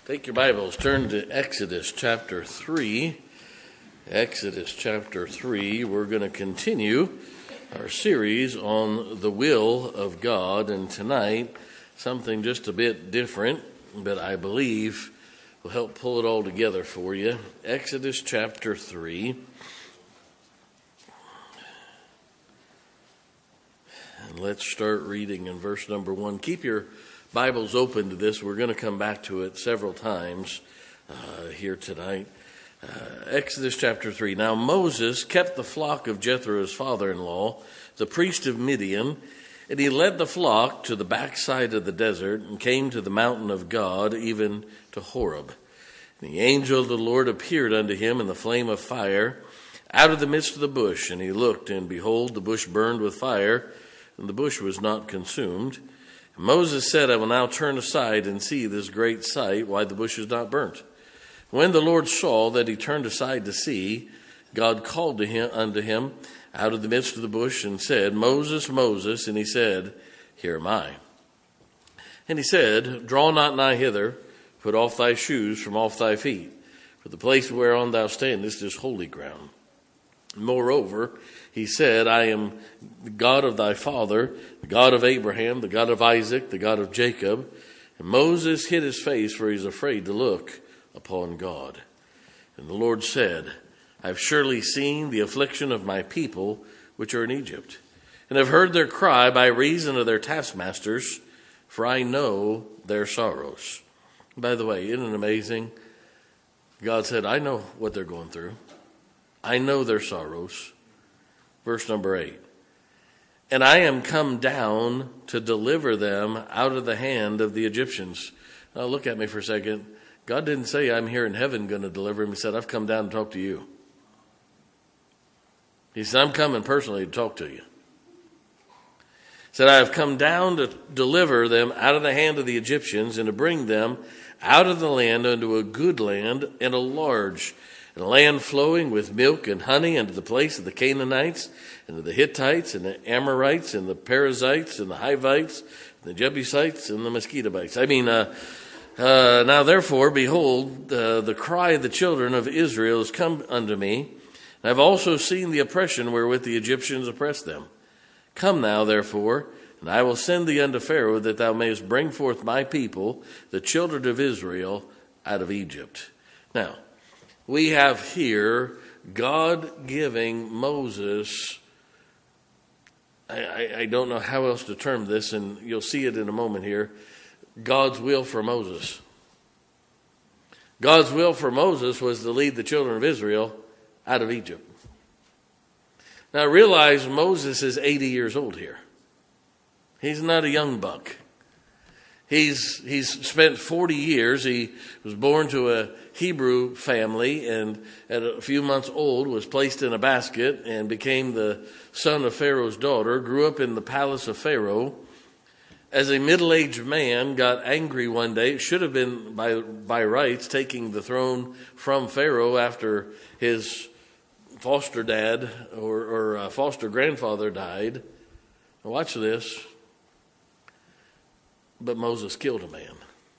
Take your Bibles, turn to Exodus chapter 3. Exodus chapter 3, we're going to continue our series on the will of God. And tonight, something just a bit different, but I believe will help pull it all together for you. Exodus chapter 3. And let's start reading in verse number 1. Keep your Bibles open to this. We're going to come back to it several times here tonight. Exodus chapter 3. Now Moses kept the flock of Jethro, his father-in-law, the priest of Midian, and he led the flock to the backside of the desert and came to the mountain of God, even to Horeb. And the angel of the Lord appeared unto him in the flame of fire out of the midst of the bush. And he looked, and behold, the bush burned with fire, and the bush was not consumed. Moses said, I will now turn aside and see this great sight, why the bush is not burnt. When the Lord saw that he turned aside to see, God called unto him out of the midst of the bush and said, Moses, Moses. And he said, Here am I. And he said, Draw not nigh hither, put off thy shoes from off thy feet, for the place whereon thou standest is holy ground. Moreover, he said, I am the God of thy father, the God of Abraham, the God of Isaac, the God of Jacob. And Moses hid his face, for he was afraid to look upon God. And the Lord said, I have surely seen the affliction of my people which are in Egypt, and have heard their cry by reason of their taskmasters, for I know their sorrows. By the way, isn't it amazing? God said, I know what they're going through. I know their sorrows. Verse number 8. And I am come down to deliver them out of the hand of the Egyptians. Now look at me for a second. God didn't say I'm here in heaven going to deliver him. He said, I've come down to talk to you. He said, I'm coming personally to talk to you. He said, I have come down to deliver them out of the hand of the Egyptians and to bring them out of the land unto a good land and a large and a land flowing with milk and honey, unto the place of the Canaanites, and of the Hittites, and the Amorites, and the Perizzites, and the Hivites, and the Jebusites, and the Mosquitobites. Now therefore, behold, the cry of the children of Israel is come unto me, and I have also seen the oppression wherewith the Egyptians oppress them. Come now, therefore, and I will send thee unto Pharaoh, that thou mayest bring forth my people, the children of Israel, out of Egypt. Now, we have here God giving Moses, I don't know how else to term this, and you'll see it in a moment here, God's will for Moses. God's will for Moses was to lead the children of Israel out of Egypt. Now realize Moses is 80 years old here. He's not a young buck. He's spent 40 years. He was born to a Hebrew family, and at a few months old was placed in a basket and became the son of Pharaoh's daughter, grew up in the palace of Pharaoh. As a middle-aged man, got angry one day. It should have been by rights taking the throne from Pharaoh after his foster dad or foster grandfather died. Now watch this. But Moses killed a man.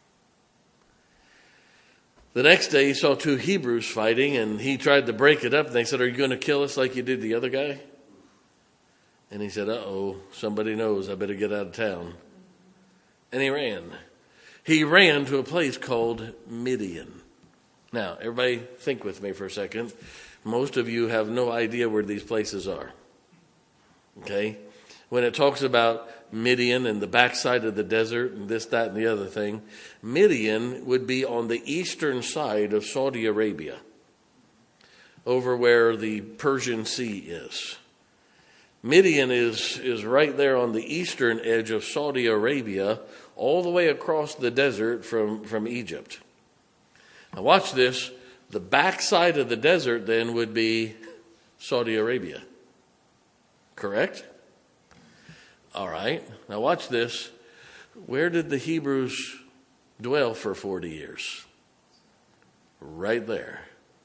The next day he saw two Hebrews fighting, and he tried to break it up. And they said, are you going to kill us like you did the other guy? And he said, uh-oh, somebody knows, I better get out of town. And he ran. He ran to a place called Midian. Now, everybody think with me for a second. Most of you have no idea where these places are. Okay? When it talks about Midian and the backside of the desert and this, that, and the other thing, Midian would be on the eastern side of Saudi Arabia, over where the Persian Sea is. Midian is right there on the eastern edge of Saudi Arabia, all the way across the desert from Egypt. Now watch this. The backside of the desert then would be Saudi Arabia. Correct? All right. Now watch this. Where did the Hebrews dwell for 40 years? Right there.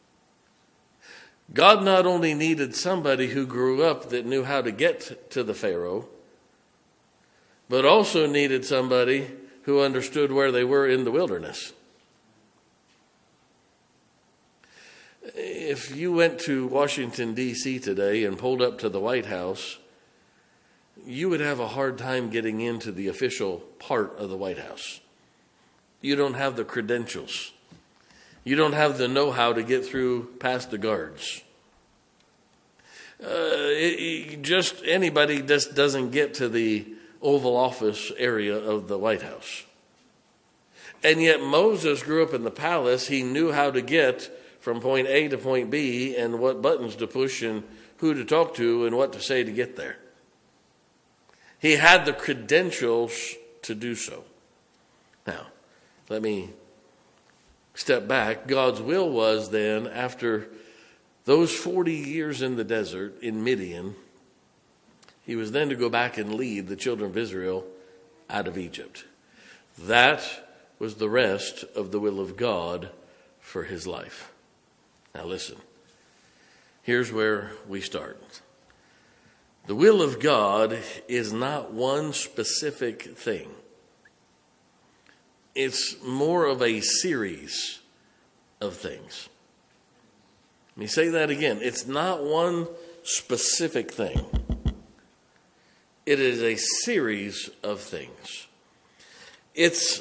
God not only needed somebody who grew up that knew how to get to the Pharaoh, but also needed somebody who understood where they were in the wilderness. If you went to Washington, D.C. today and pulled up to the White House, you would have a hard time getting into the official part of the White House. You don't have the credentials. You don't have the know-how to get through past the guards. Anybody just doesn't get to the Oval Office area of the White House. And yet Moses grew up in the palace. He knew how to get from point A to point B and what buttons to push and who to talk to and what to say to get there. He had the credentials to do so. Now, let me step back. God's will was then, after those 40 years in the desert in Midian, he was then to go back and lead the children of Israel out of Egypt. That was the rest of the will of God for his life. Now listen, here's where we start. The will of God is not one specific thing. It's more of a series of things. Let me say that again. It's not one specific thing. It is a series of things. It's,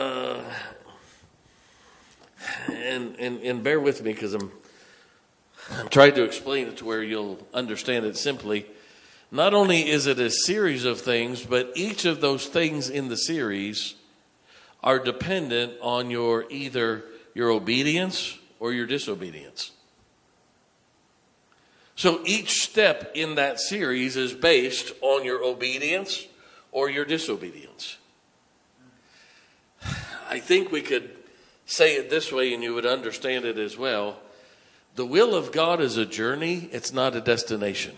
and bear with me because I'm trying to explain it to where you'll understand it simply. Not only is it a series of things, but each of those things in the series are dependent on either your obedience or your disobedience. So each step in that series is based on your obedience or your disobedience. I think we could say it this way and you would understand it as well. The will of God is a journey, it's not a destination.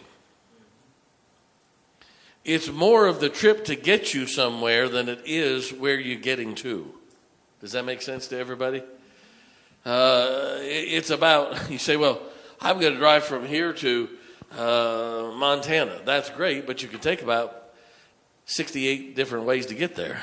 It's more of the trip to get you somewhere than it is where you're getting to. Does that make sense to everybody? It's about, you say, well, I'm going to drive from here to Montana. That's great, but you can take about 68 different ways to get there.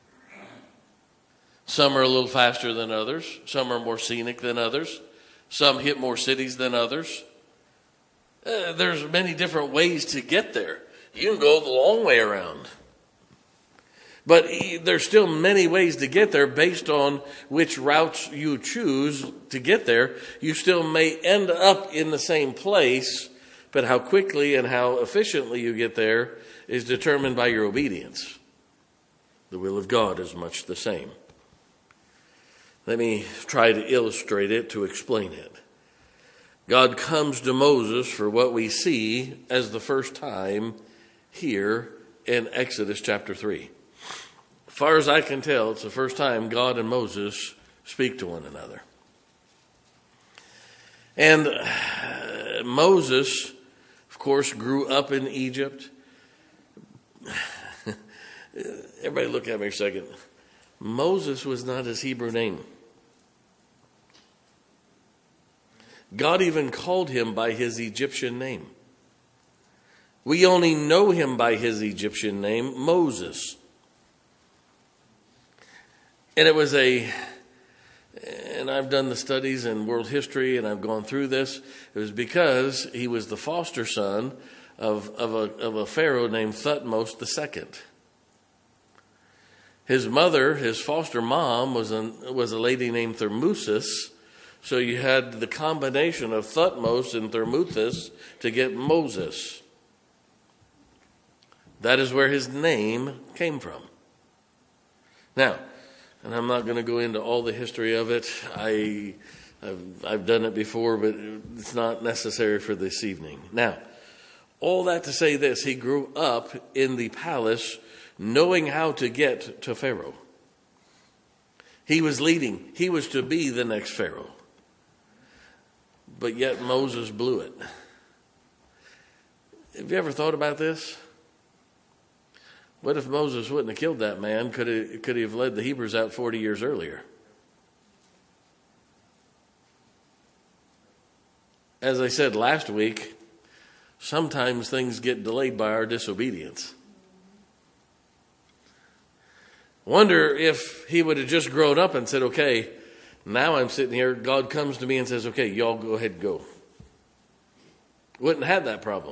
Some are a little faster than others. Some are more scenic than others. Some hit more cities than others. There's many different ways to get there. You can go the long way around. But there's still many ways to get there based on which routes you choose to get there. You still may end up in the same place, but how quickly and how efficiently you get there is determined by your obedience. The will of God is much the same. Let me try to illustrate it, to explain it. God comes to Moses for what we see as the first time here in Exodus chapter 3. As far as I can tell, it's the first time God and Moses speak to one another. And Moses, of course, grew up in Egypt. Everybody look at me a second. Moses was not his Hebrew name. God even called him by his Egyptian name. We only know him by his Egyptian name, Moses. And it was and I've done the studies in world history and I've gone through this. It was because he was the foster son of a pharaoh named Thutmose II. His mother, his foster mom, was a lady named Thermuthis. So you had the combination of Thutmose and Thermuthis to get Moses. That is where his name came from. Now, and I'm not going to go into all the history of it. I've done it before, but it's not necessary for this evening. Now, all that to say this, he grew up in the palace knowing how to get to Pharaoh. He was leading. He was to be the next Pharaoh. But yet Moses blew it. Have you ever thought about this? What if Moses wouldn't have killed that man? Could he have led the Hebrews out 40 years earlier? As I said last week, sometimes things get delayed by our disobedience. Wonder if he would have just grown up and said, okay, Now I'm sitting here, God comes to me and says, okay, y'all go ahead and go. Wouldn't have had that problem.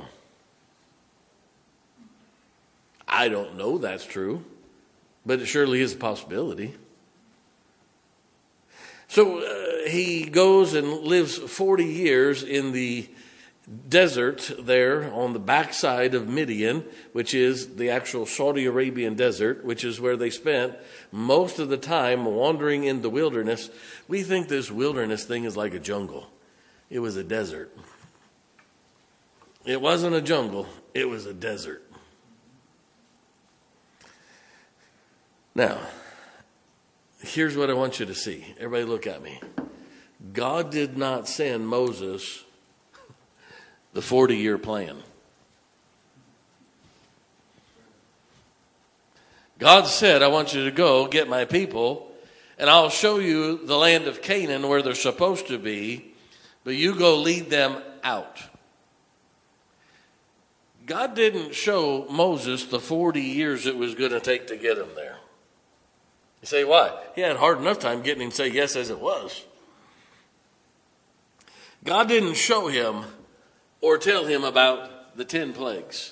I don't know that's true, but it surely is a possibility. So he goes and lives 40 years in the desert there on the backside of Midian, which is the actual Saudi Arabian desert, which is where they spent most of the time wandering in the wilderness. We think this wilderness thing is like a jungle. It was a desert. It wasn't a jungle. It was a desert. Now, here's what I want you to see. Everybody look at me. God did not send Moses the 40-year plan. God said, I want you to go get my people, and I'll show you the land of Canaan where they're supposed to be, but you go lead them out. God didn't show Moses the 40 years it was going to take to get him there. You say, why? He had a hard enough time getting him to say yes as it was. God didn't show him or tell him about the 10 plagues.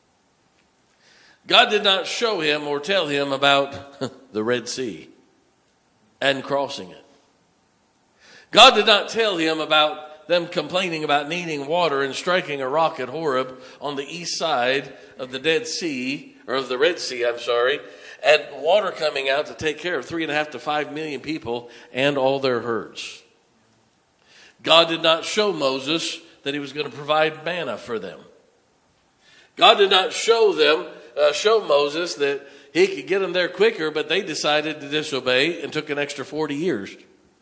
God did not show him or tell him about the Red Sea and crossing it. God did not tell him about them complaining about needing water and striking a rock at Horeb on the east side of the Dead Sea, or of the Red Sea, and water coming out to take care of 3.5 to 5 million people and all their herds. God did not show Moses that he was going to provide manna for them. God did not show Moses that he could get them there quicker, but they decided to disobey and took an extra 40 years.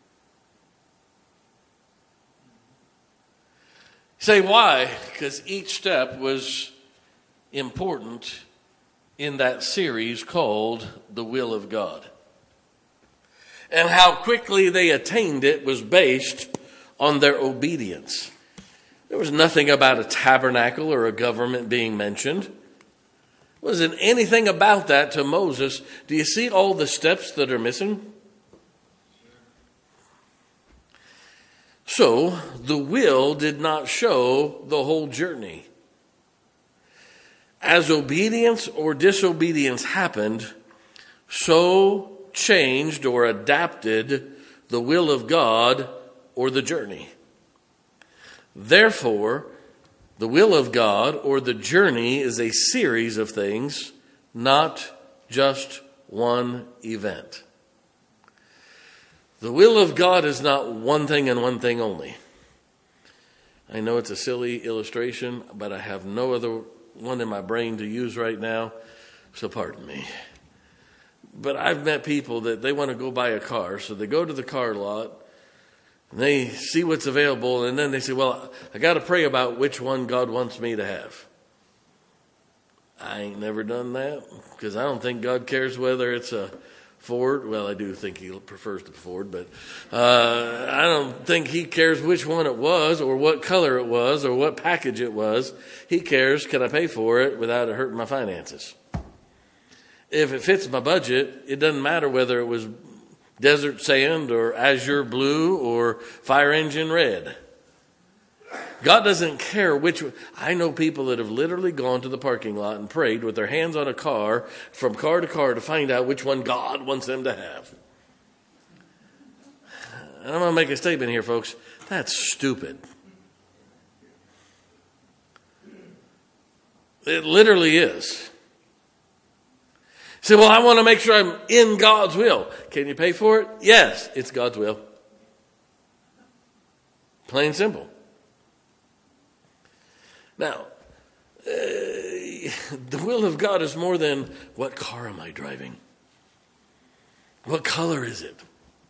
Say why? Because each step was important in that series called The Will of God. And how quickly they attained it was based on their obedience. There was nothing about a tabernacle or a government being mentioned. Wasn't anything about that to Moses. Do you see all the steps that are missing? So, the will did not show the whole journey. As obedience or disobedience happened, so changed or adapted the will of God or the journey. Therefore, the will of God or the journey is a series of things, not just one event. The will of God is not one thing and one thing only. I know it's a silly illustration, but I have no other one in my brain to use right now, so pardon me. But I've met people that they want to go buy a car, so they go to the car lot, and they see what's available, and then they say, well, I got to pray about which one God wants me to have. I ain't never done that, because I don't think God cares whether it's a Ford. Well, I do think he prefers the Ford, but I don't think he cares which one it was or what color it was or what package it was. He cares, can I pay for it without it hurting my finances? If it fits my budget, it doesn't matter whether it was desert sand or azure blue or fire engine red. God doesn't care which. I know people that have literally gone to the parking lot and prayed with their hands on a car from car to car to find out which one God wants them to have. And I'm going to make a statement here, folks. That's stupid. It literally is. You say, well, I want to make sure I'm in God's will. Can you pay for it? Yes, it's God's will. Plain and simple. Now, the will of God is more than what car am I driving? What color is it?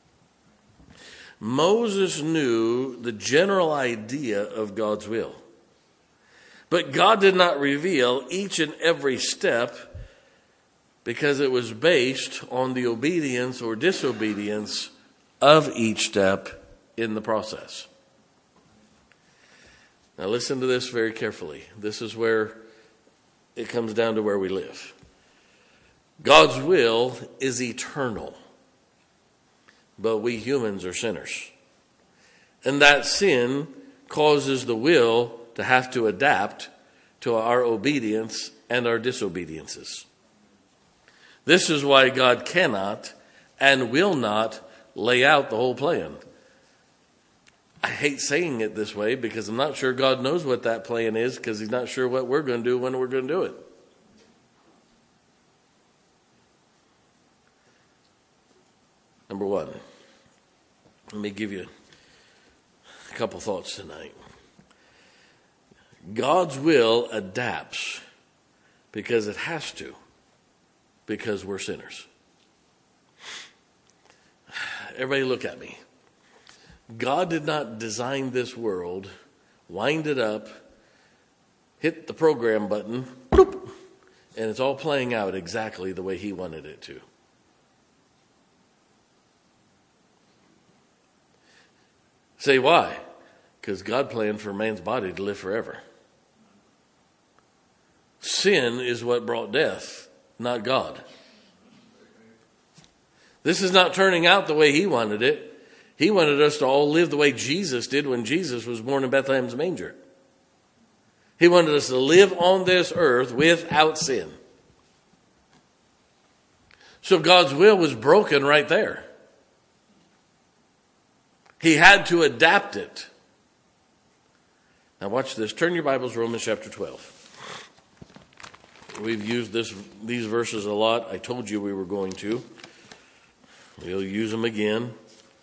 Moses knew the general idea of God's will. But God did not reveal each and every step because it was based on the obedience or disobedience of each step in the process. Now listen to this very carefully. This is where it comes down to where we live. God's will is eternal. but we humans are sinners. And that sin causes the will to have to adapt to our obedience and our disobediences. This is why God cannot and will not lay out the whole plan. I hate saying it this way because I'm not sure God knows what that plan is, because he's not sure what we're going to do when we're going to do it. Number one, let me give you a couple thoughts tonight. God's will adapts because it has to, because we're sinners. Everybody look at me. God did not design this world, wind it up, hit the program button, bloop, and it's all playing out exactly the way he wanted it to. Say why? Because God planned for man's body to live forever. Sin is what brought death, not God. This is not turning out the way he wanted it. He wanted us to all live the way Jesus did when Jesus was born in Bethlehem's manger. He wanted us to live on this earth without sin. So God's will was broken right there. He had to adapt it. Now watch this. Turn your Bibles to Romans chapter 12. We've used these verses a lot. I told you we were going to. We'll use them again.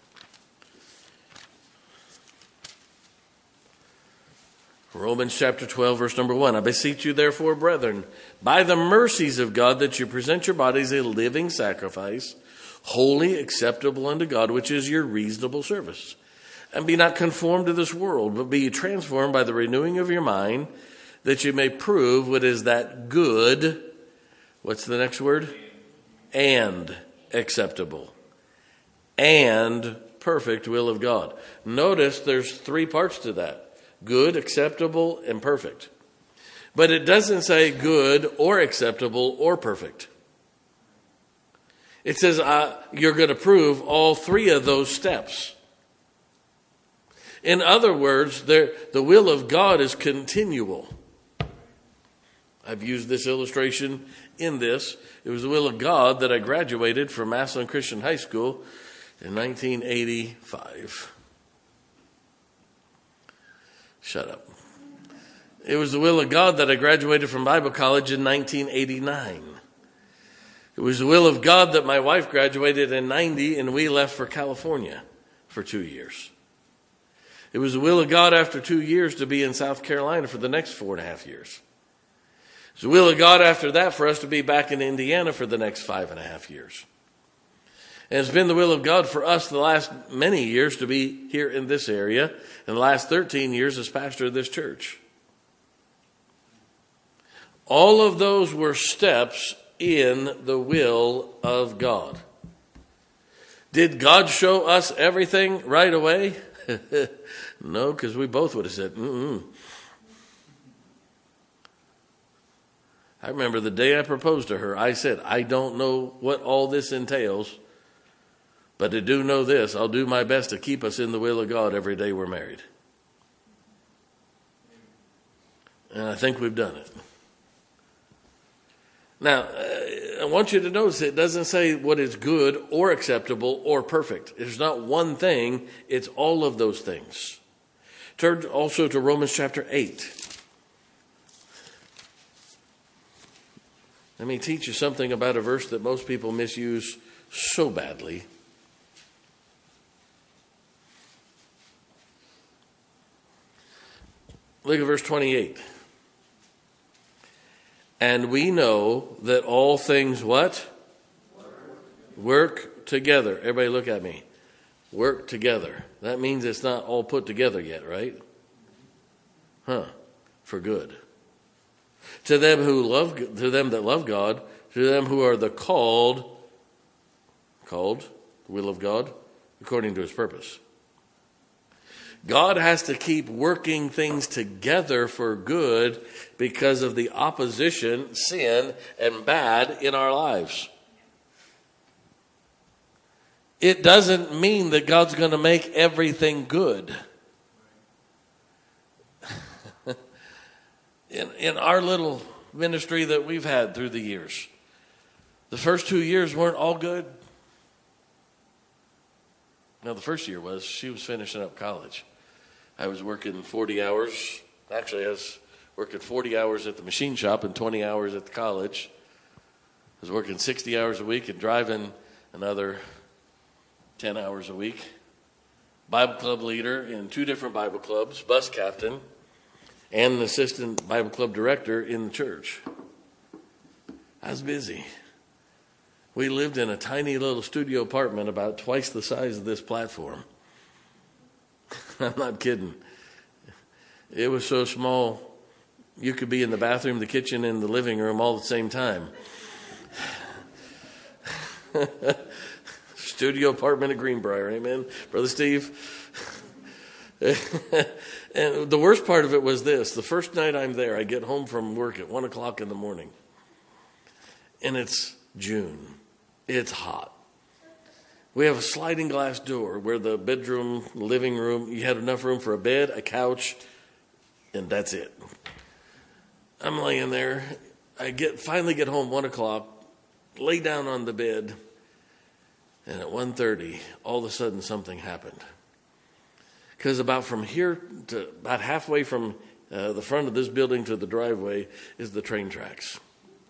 Romans chapter 12, verse number 1. I beseech you, therefore, brethren, by the mercies of God, that you present your bodies a living sacrifice, holy, acceptable unto God, which is your reasonable service. And be not conformed to this world, but be transformed by the renewing of your mind, that you may prove what is that good, what's the next word? And acceptable and perfect will of God. Notice there's three parts to that. Good, acceptable, and perfect. But it doesn't say good or acceptable or perfect. It says you're going to prove all three of those steps. In other words, the will of God is continual. I've used this illustration in this. It was the will of God that I graduated from Massillon Christian High School in 1985. Shut up. It was the will of God that I graduated from Bible college in 1989. It was the will of God that my wife graduated in 90 and we left for California for 2 years. It was the will of God after 2 years to be in South Carolina for the next 4.5 years. It was the will of God after that for us to be back in Indiana for the next 5.5 years. And it's been the will of God for us the last many years to be here in this area, and the last 13 years as pastor of this church. All of those were steps in the will of God. Did God show us everything right away? No, because we both would have said, I remember the day I proposed to her, I said, I don't know what all this entails, but I do know this, I'll do my best to keep us in the will of God every day we're married. And I think we've done it. Now, I want you to notice it doesn't say what is good or acceptable or perfect. It's not one thing, it's all of those things. Turn also to Romans chapter 8. Let me teach you something about a verse that most people misuse so badly. Look at verse 28. And we know that all things what? Work together. Everybody look at me. Work together. That means it's not all put together yet, right? For good. To them that love God, to them who are the called, the will of God, according to his purpose. God has to keep working things together for good because of the opposition, sin, and bad in our lives. it doesn't mean that God's going to make everything good. In our little ministry that we've had through the years, the first 2 years weren't all good. Now, the first year she was finishing up college. I was working 40 hours. Actually, I was working 40 hours at the machine shop and 20 hours at the college. I was working 60 hours a week and driving another 10 hours a week. Bible club leader in 2 different Bible clubs, bus captain, and an assistant Bible club director in the church. I was busy. We lived in a tiny little studio apartment about twice the size of this platform. I'm not kidding. It was so small, you could be in the bathroom, the kitchen, and the living room all at the same time. Studio apartment at Greenbrier, amen, Brother Steve? And the worst part of it was this. The first night I'm there, I get home from work at 1 o'clock in the morning. And it's June. It's hot. We have a sliding glass door where the bedroom, living room, you had enough room for a bed, a couch, and that's it. I'm laying there. I finally get home 1 o'clock, lay down on the bed, and at 1:30, all of a sudden something happened. Because about from here to about halfway from the front of this building to the driveway is the train tracks.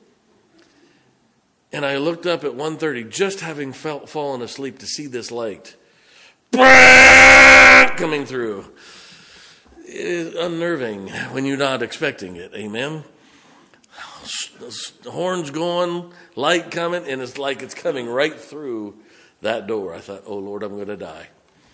And I looked up at 1:30, just having fallen asleep, to see this light coming through. It is unnerving when you're not expecting it. Amen? The horns going, light coming, and it's like it's coming right through that door. I thought, oh, Lord, I'm going to die.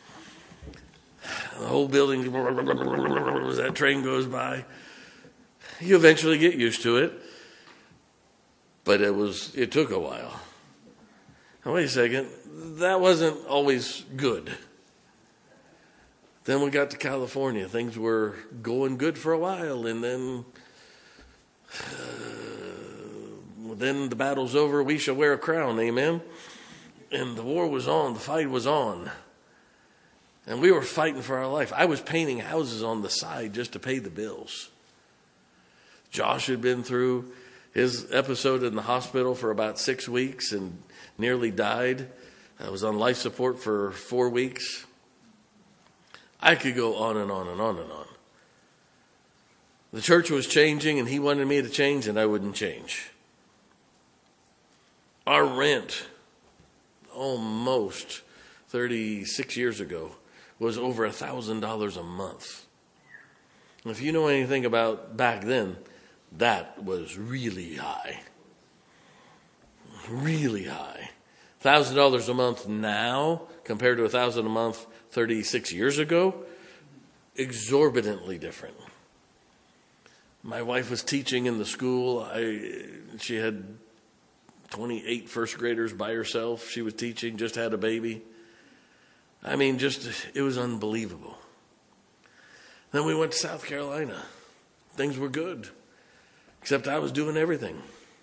The whole building, as that train goes by, you eventually get used to it. But it took a while. Now, wait a second. That wasn't always good. Then we got to California. Things were going good for a while, and then the battle's over. We shall wear a crown, amen? And the war was on. The fight was on. And we were fighting for our life. I was painting houses on the side just to pay the bills. Josh had been through his episode in the hospital for about 6 weeks and nearly died. I was on life support for 4 weeks. I could go on and on and on and on. The church was changing, and he wanted me to change, and I wouldn't change. Our rent, almost 36 years ago, was over $1,000 a month. If you know anything about back then, that was really high. Really high. $1,000 a month now compared to $1,000 a month 36 years ago, exorbitantly different. My wife was teaching in the school. She had 28 first graders by herself. She was teaching, just had a baby. I mean, it was unbelievable. Then we went to South Carolina. Things were good, except I was doing everything.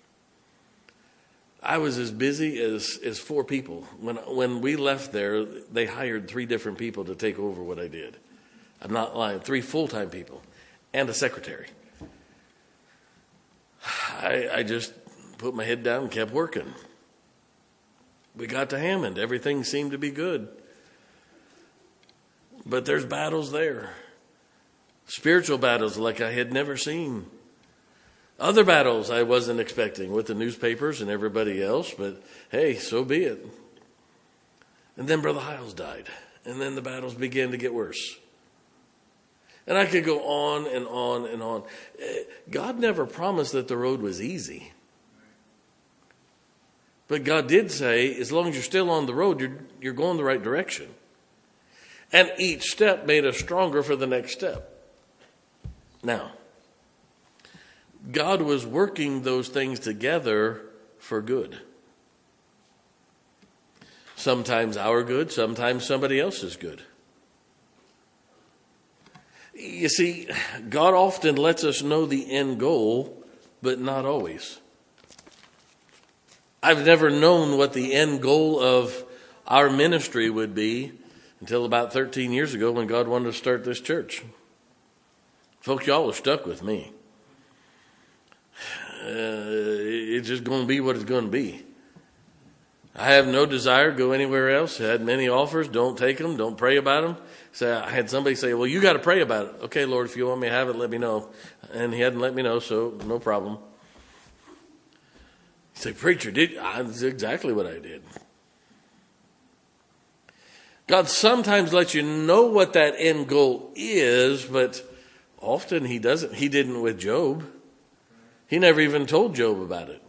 I was as busy as 4 people. When we left there, they hired 3 different people to take over what I did. I'm not lying. 3 full-time people and a secretary. I just put my head down and kept working. We got to Hammond. Everything seemed to be good. But there's battles there. Spiritual battles like I had never seen. Other battles I wasn't expecting with the newspapers and everybody else, but hey, so be it. And then Brother Hiles died, and then the battles began to get worse. And I could go on and on and on. God never promised that the road was easy. But God did say, as long as you're still on the road, you're going the right direction. And each step made us stronger for the next step. Now, God was working those things together for good. Sometimes our good, sometimes somebody else's good. You see, God often lets us know the end goal, but not always. I've never known what the end goal of our ministry would be until about 13 years ago when God wanted to start this church. Folks, y'all are stuck with me. It's just going to be what it's going to be. I have no desire to go anywhere else. I had many offers. Don't take them. Don't pray about them. So I had somebody say, well, you got to pray about it. Okay, Lord, if you want me to have it, let me know. And he hadn't let me know, so no problem. He said, preacher, that's exactly what I did. God sometimes lets you know what that end goal is, but often he doesn't. He didn't with Job. He never even told Job about it.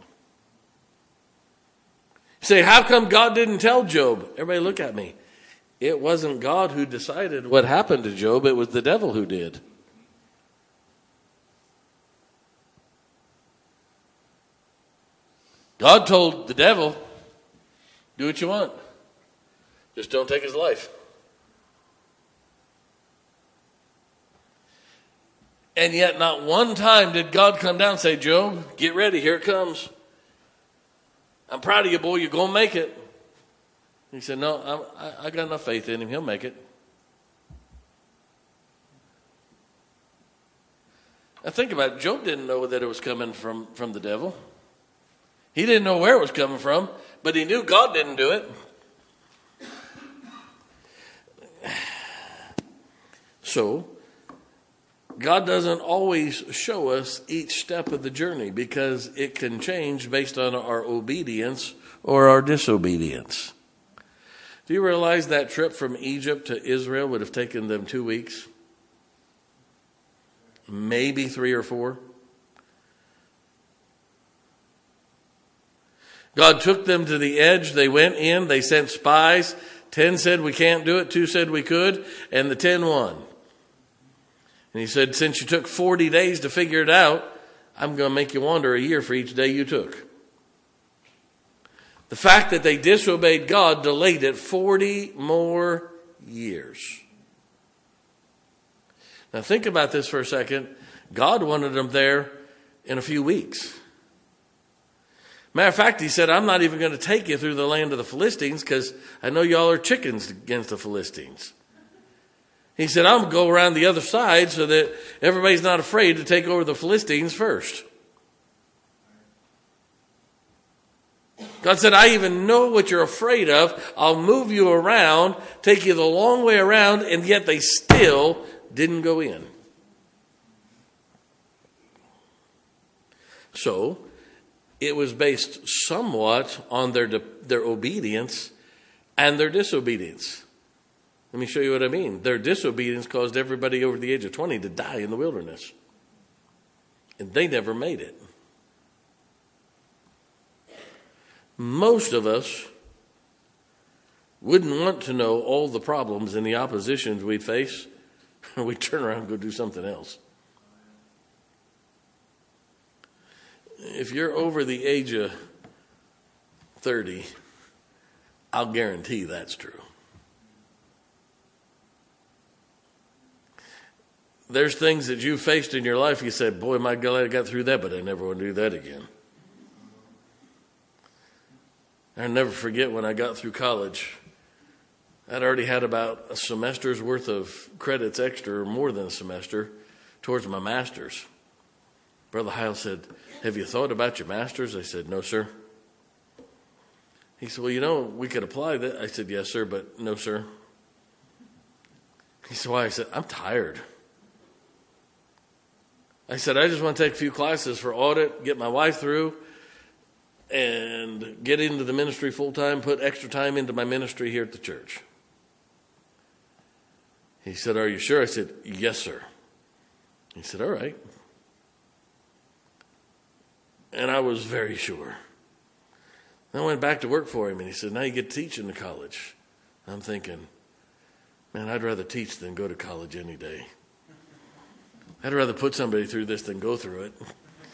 You say, how come God didn't tell Job? Everybody look at me. It wasn't God who decided what happened to Job. It was the devil who did. God told the devil, do what you want. Just don't take his life. And yet not one time did God come down and say, Job, get ready, here it comes. I'm proud of you, boy, you're going to make it. He said, no, I got enough faith in him, he'll make it. Now think about it, Job didn't know that it was coming from the devil. He didn't know where it was coming from, but he knew God didn't do it. So, God doesn't always show us each step of the journey because it can change based on our obedience or our disobedience. Do you realize that trip from Egypt to Israel would have taken them 2 weeks? Maybe 3 or 4. God took them to the edge. They went in. They sent spies. 10 said we can't do it. 2 said we could. And the 10 won. And he said, since you took 40 days to figure it out, I'm going to make you wander a year for each day you took. The fact that they disobeyed God delayed it 40 more years. Now think about this for a second. God wanted them there in a few weeks. Matter of fact, he said, I'm not even going to take you through the land of the Philistines because I know y'all are chickens against the Philistines. He said, I'm going to go around the other side so that everybody's not afraid to take over the Philistines first. God said, I even know what you're afraid of. I'll move you around, take you the long way around, and yet they still didn't go in. So, it was based somewhat on their obedience and their disobedience. Let me show you what I mean. Their disobedience caused everybody over the age of 20 to die in the wilderness. And they never made it. Most of us wouldn't want to know all the problems and the oppositions we'd face. We'd turn around and go do something else. If you're over the age of 30, I'll guarantee that's true. There's things that you faced in your life, you said, boy, my God, I got through that, but I never want to do that again. I'll never forget when I got through college. I'd already had about a semester's worth of credits extra, or more than a semester, towards my master's. Brother Heil said, have you thought about your master's? I said, no, sir. He said, well, we could apply that. I said, yes, sir, but no, sir. He said, why? I said, I'm tired. I said, I just want to take a few classes for audit, get my wife through, and get into the ministry full time, put extra time into my ministry here at the church. He said, are you sure? I said, yes, sir. He said, all right. And I was very sure. I went back to work for him, and he said, now you get to teach in the college. I'm thinking, man, I'd rather teach than go to college any day. I'd rather put somebody through this than go through it.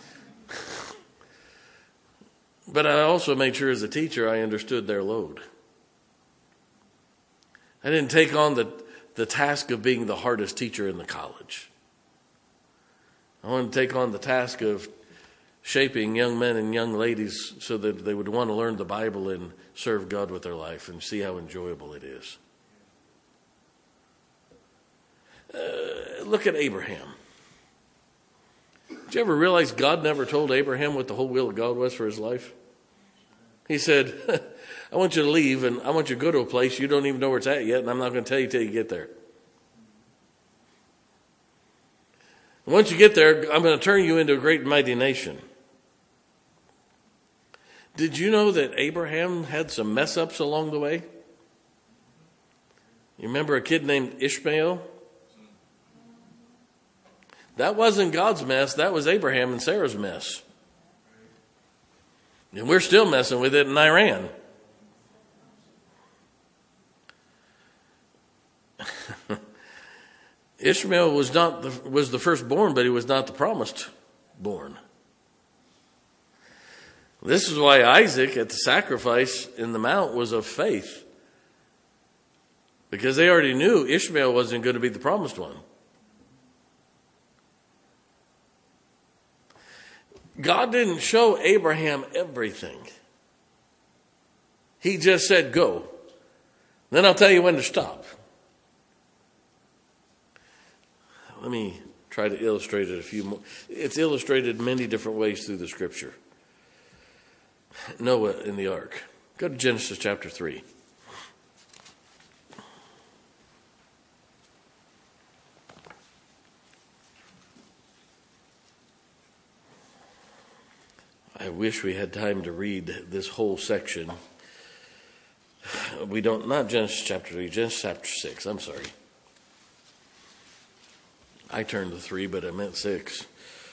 But I also made sure as a teacher I understood their load. I didn't take on the task of being the hardest teacher in the college. I wanted to take on the task of shaping young men and young ladies so that they would want to learn the Bible and serve God with their life and see how enjoyable it is. Look at Abraham. Did you ever realize God never told Abraham what the whole will of God was for his life? He said, I want you to leave and I want you to go to a place you don't even know where it's at yet, and I'm not going to tell you till you get there. And once you get there, I'm going to turn you into a great and mighty nation. Did you know that Abraham had some mess ups along the way? You remember a kid named Ishmael? That wasn't God's mess. That was Abraham and Sarah's mess. And we're still messing with it in Iran. Ishmael was the firstborn, but he was not the promised born. This is why Isaac at the sacrifice in the mount was of faith. Because they already knew Ishmael wasn't going to be the promised one. God didn't show Abraham everything. He just said, go. Then I'll tell you when to stop. Let me try to illustrate it a few more. It's illustrated many different ways through the scripture. Noah in the ark. Go to Genesis chapter 3. I wish we had time to read this whole section. We don't, not Genesis chapter 3, Genesis chapter 6, I'm sorry. I turned to 3, but I meant 6.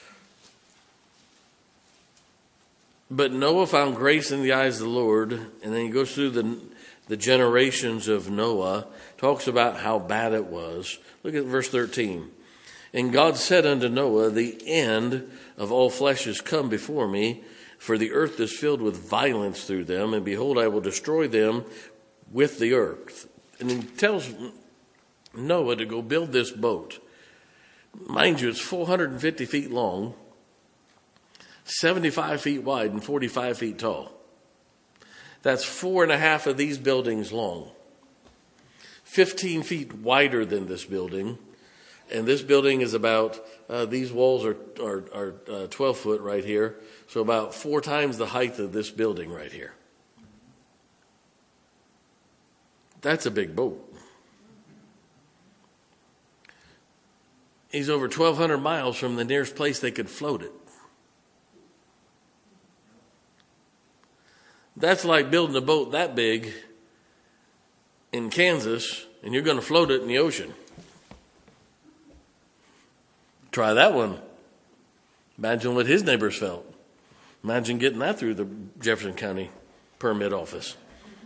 But Noah found grace in the eyes of the Lord, and then he goes through the generations of Noah, talks about how bad it was. Look at verse 13. And God said unto Noah, the end of all flesh is come before me, for the earth is filled with violence through them, and behold, I will destroy them with the earth. And he tells Noah to go build this boat. Mind you, it's 450 feet long, 75 feet wide, and 45 feet tall. That's 4.5 of these buildings long. 15 feet wider than this building. And this building is about, these walls are 12 foot right here. So about 4 times the height of this building right here. That's a big boat. He's over 1,200 miles from the nearest place they could float it. That's like building a boat that big in Kansas, and you're going to float it in the ocean. Try that one. Imagine what his neighbors felt. Imagine getting that through the Jefferson County permit office.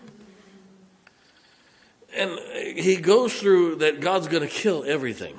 And he goes through that God's going to kill everything.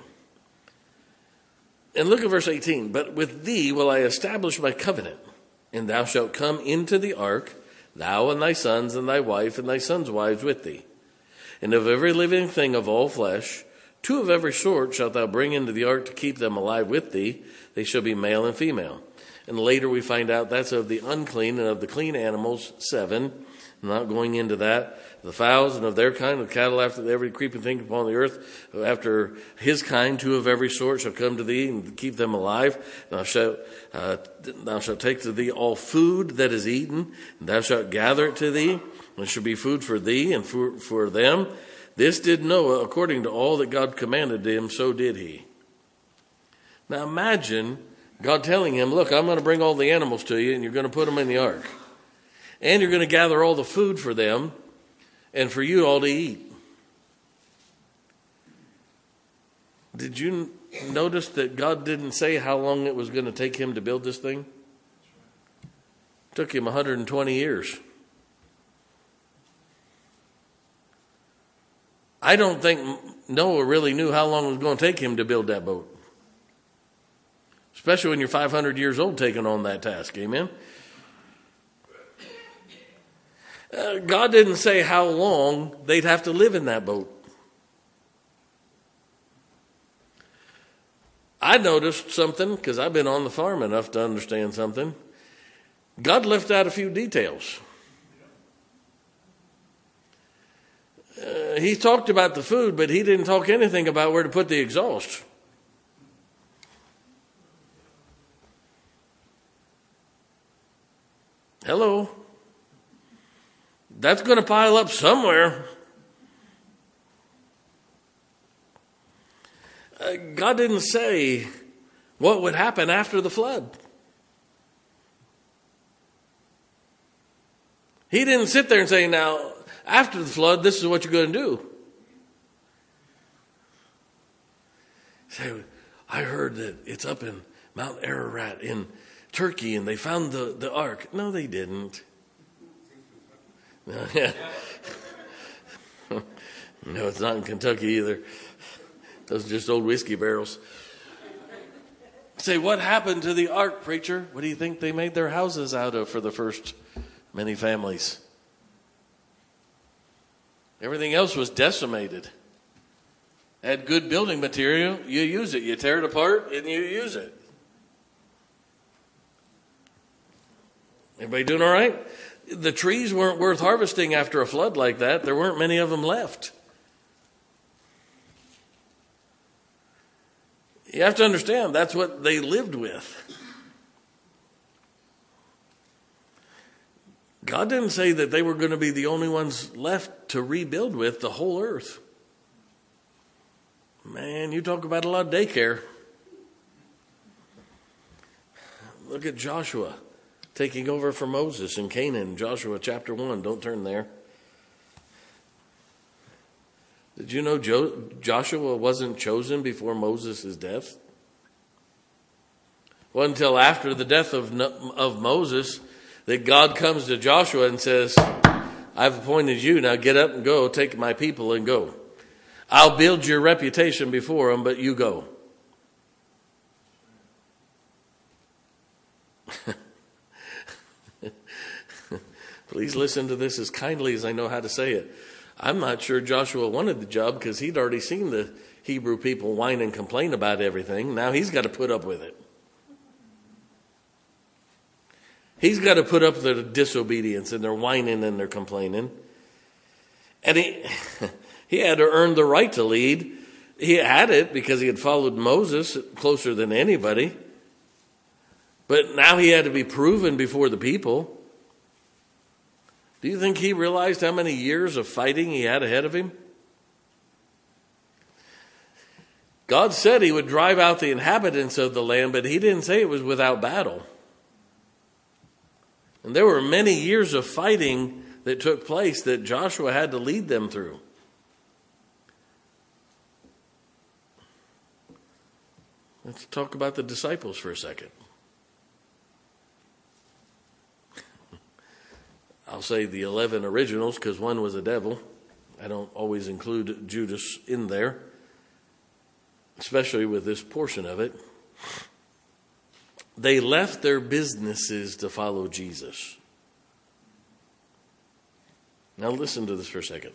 And look at verse 18. But with thee will I establish my covenant, and thou shalt come into the ark, thou and thy sons and thy wife and thy sons' wives with thee. And of every living thing of all flesh, 2 of every sort shalt thou bring into the ark to keep them alive with thee. They shall be male and female. And later we find out that's of the unclean, and of the clean animals, 7. I'm not going into that. The fowls and of their kind, the cattle after every creeping thing upon the earth, after his kind, 2 of every sort shall come to thee and keep them alive. Thou shalt take to thee all food that is eaten, and thou shalt gather it to thee, and it shall be food for thee and for them. This did Noah according to all that God commanded him, so did he. Now imagine God telling him, look, I'm going to bring all the animals to you, and you're going to put them in the ark. And you're going to gather all the food for them and for you all to eat. Did you notice that God didn't say how long it was going to take him to build this thing? It took him 120 years. I don't think Noah really knew how long it was going to take him to build that boat. Especially when you're 500 years old taking on that task. Amen? God didn't say how long they'd have to live in that boat. I noticed something, because I've been on the farm enough to understand something. God left out a few details. He talked about the food, but he didn't talk anything about where to put the exhaust. Hello? That's going to pile up somewhere. God didn't say what would happen after the flood. He didn't sit there and say, now, after the flood, this is what you're going to do. Say, I heard that it's up in Mount Ararat in Turkey and they found the ark. No, they didn't. No, it's not in Kentucky either. Those are just old whiskey barrels. Say, what happened to the ark, preacher? What do you think they made their houses out of for the first many families? Everything else was decimated. Had good building material, you use it. You tear it apart and you use it. Everybody doing all right? The trees weren't worth harvesting after a flood like that. There weren't many of them left. You have to understand, that's what they lived with. God didn't say that they were going to be the only ones left to rebuild with the whole earth. Man, you talk about a lot of daycare. Look at Joshua taking over for Moses in Canaan, Joshua chapter 1. Don't turn there. Did you know Joshua wasn't chosen before Moses' death? It wasn't until after the death of Moses that God comes to Joshua and says, I've appointed you, now get up and go, take my people and go. I'll build your reputation before them, but you go. Please listen to this as kindly as I know how to say it. I'm not sure Joshua wanted the job because he'd already seen the Hebrew people whine and complain about everything. Now he's got to put up with it. He's got to put up with their disobedience and their whining and their complaining. And he had to earn the right to lead. He had it because he had followed Moses closer than anybody. But now he had to be proven before the people. Do you think he realized how many years of fighting he had ahead of him? God said he would drive out the inhabitants of the land, but he didn't say it was without battle. And there were many years of fighting that took place that Joshua had to lead them through. Let's talk about the disciples for a second. I'll say the 11 originals because one was a devil. I don't always include Judas in there, especially with this portion of it. They left their businesses to follow Jesus. Now listen to this for a second.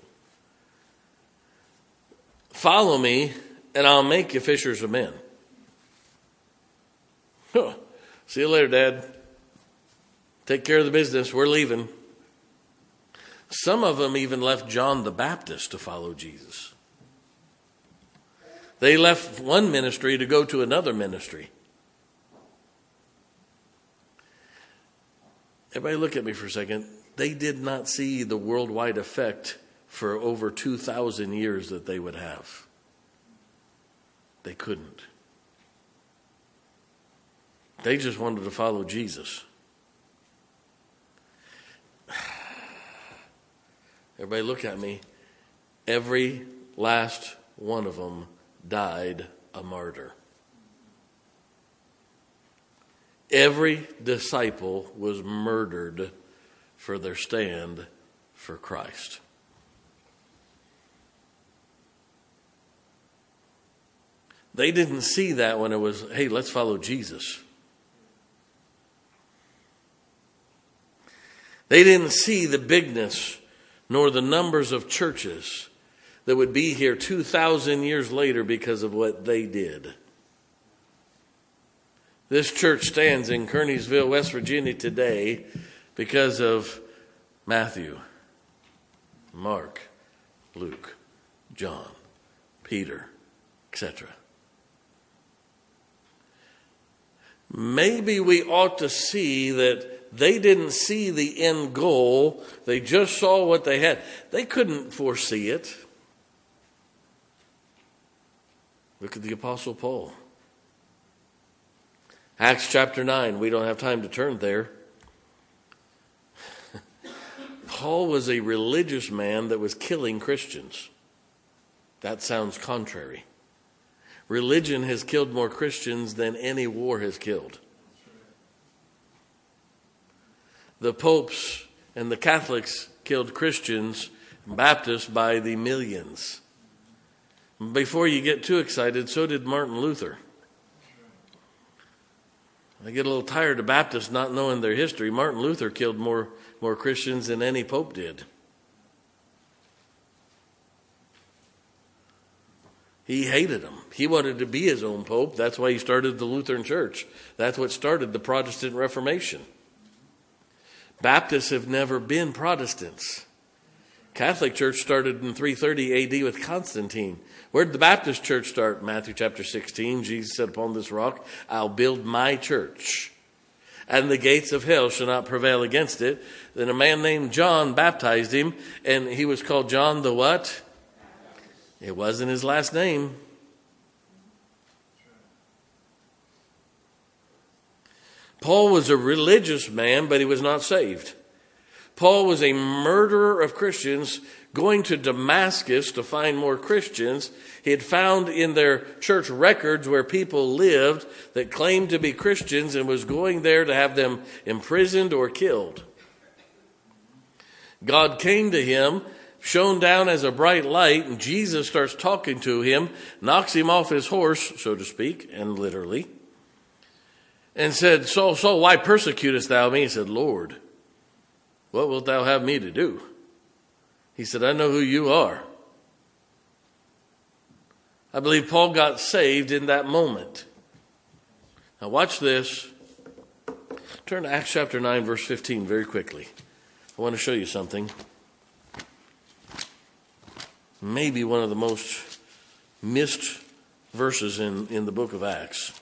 Follow me and I'll make you fishers of men. Huh. See you later, Dad. Take care of the business. We're leaving. Some of them even left John the Baptist to follow Jesus. They left one ministry to go to another ministry. Everybody look at me for a second. They did not see the worldwide effect for over 2,000 years that they would have. They couldn't. They just wanted to follow Jesus. Everybody look at me. Every last one of them died a martyr. Every disciple was murdered for their stand for Christ. They didn't see that when it was, hey, let's follow Jesus. They didn't see the bigness nor the numbers of churches that would be here 2,000 years later because of what they did. This church stands in Kearneysville, West Virginia today because of Matthew, Mark, Luke, John, Peter, etc. Maybe we ought to see that they didn't see the end goal. They just saw what they had. They couldn't foresee it. Look at the Apostle Paul. Acts chapter 9. We don't have time to turn there. Paul was a religious man that was killing Christians. That sounds contrary. Religion has killed more Christians than any war has killed. The popes and the Catholics killed Christians and Baptists by the millions. Before you get too excited, so did Martin Luther. I get a little tired of Baptists not knowing their history. Martin Luther killed more Christians than any pope did. He hated them. He wanted to be his own pope. That's why he started the Lutheran Church. That's what started the Protestant Reformation. Baptists have never been Protestants. Catholic Church started in 330 AD with Constantine. Where did the Baptist church start? Matthew chapter 16. Jesus said, upon this rock, I'll build my church, and the gates of hell shall not prevail against it. Then a man named John baptized him, and he was called John the what? It wasn't his last name. Paul was a religious man, but he was not saved. Paul was a murderer of Christians, going to Damascus to find more Christians. He had found in their church records where people lived that claimed to be Christians and was going there to have them imprisoned or killed. God came to him, shone down as a bright light, and Jesus starts talking to him, knocks him off his horse, so to speak, and literally, and said, Saul, Saul, why persecutest thou me? He said, Lord, what wilt thou have me to do? He said, I know who you are. I believe Paul got saved in that moment. Now watch this. Turn to Acts chapter 9, verse 15 very quickly. I want to show you something. Maybe one of the most missed verses in the book of Acts.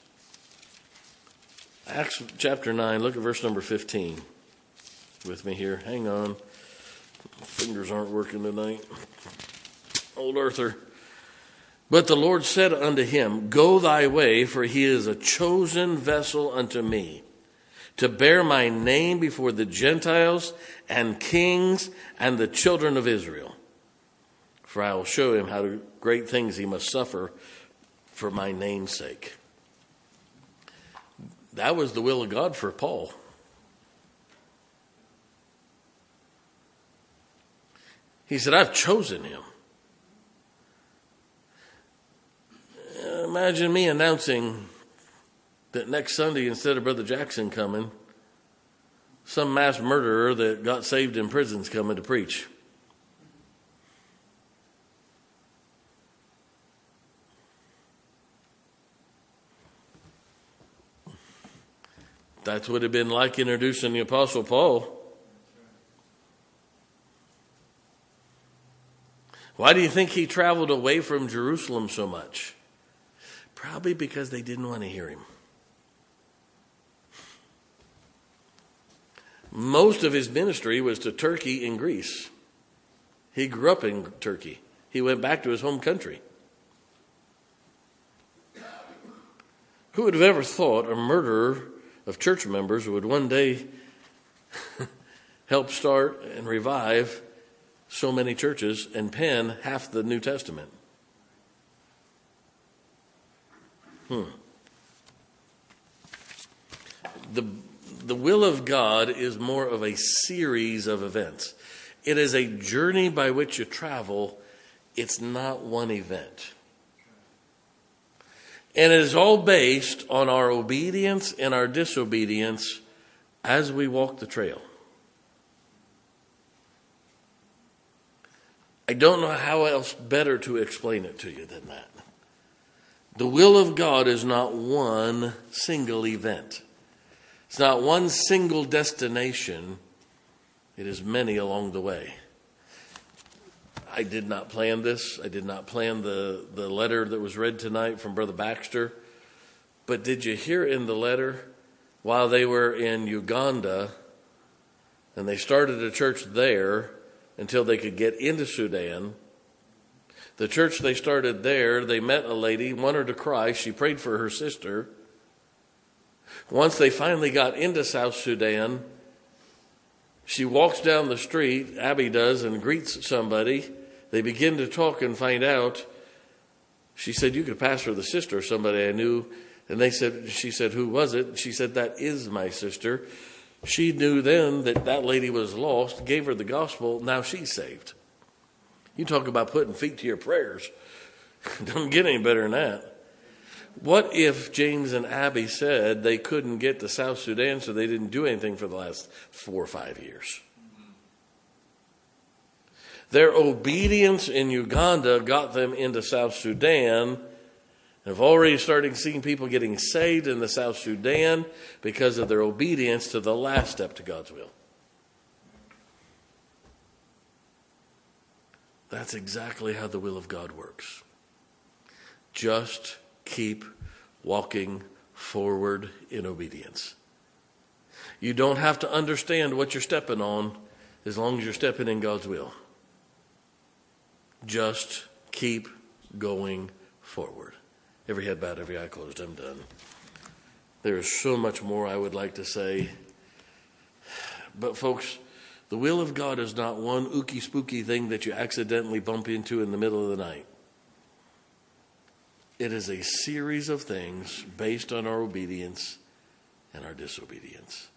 Acts chapter 9, look at verse number 15 with me here. Hang on. My fingers aren't working tonight. Old Arthur. But the Lord said unto him, Go thy way, for he is a chosen vessel unto me, to bear my name before the Gentiles and kings and the children of Israel. For I will show him how great things he must suffer for my name's sake. That was the will of God for Paul. He said, I've chosen him. Imagine me announcing that next Sunday, instead of Brother Jackson coming, some mass murderer that got saved in prison's coming to preach. That's what it had been like introducing the Apostle Paul. Why do you think he traveled away from Jerusalem so much? Probably because they didn't want to hear him. Most of his ministry was to Turkey and Greece. He grew up in Turkey. He went back to his home country. Who would have ever thought a murderer of church members would one day help start and revive so many churches and pen half the New Testament? The will of God is more of a series of events. It is a journey by which you travel. It's not one event. And it is all based on our obedience and our disobedience as we walk the trail. I don't know how else better to explain it to you than that. The will of God is not one single event. It's not one single destination. It is many along the way. I did not plan this. I did not plan the letter that was read tonight from Brother Baxter. But did you hear in the letter, while they were in Uganda, and they started a church there until they could get into Sudan, the church they started there, they met a lady, won her to Christ. She prayed for her sister. Once they finally got into South Sudan, she walks down the street, Abby does, and greets somebody. They begin to talk and find out. She said, "You could pass for the sister of somebody I knew." And she said, "Who was it?" She said, "That is my sister." She knew then that lady was lost, gave her the gospel. Now she's saved. You talk about putting feet to your prayers. Don't get any better than that. What if James and Abby said they couldn't get to South Sudan, so they didn't do anything for the last 4 or 5 years? Their obedience in Uganda got them into South Sudan. I've already started seeing people getting saved in the South Sudan because of their obedience to the last step to God's will. That's exactly how the will of God works. Just keep walking forward in obedience. You don't have to understand what you're stepping on as long as you're stepping in God's will. Just keep going forward. Every head bowed, every eye closed. I'm done. There is so much more I would like to say. But folks, the will of God is not one ooky spooky thing that you accidentally bump into in the middle of the night. It is a series of things based on our obedience and our disobedience.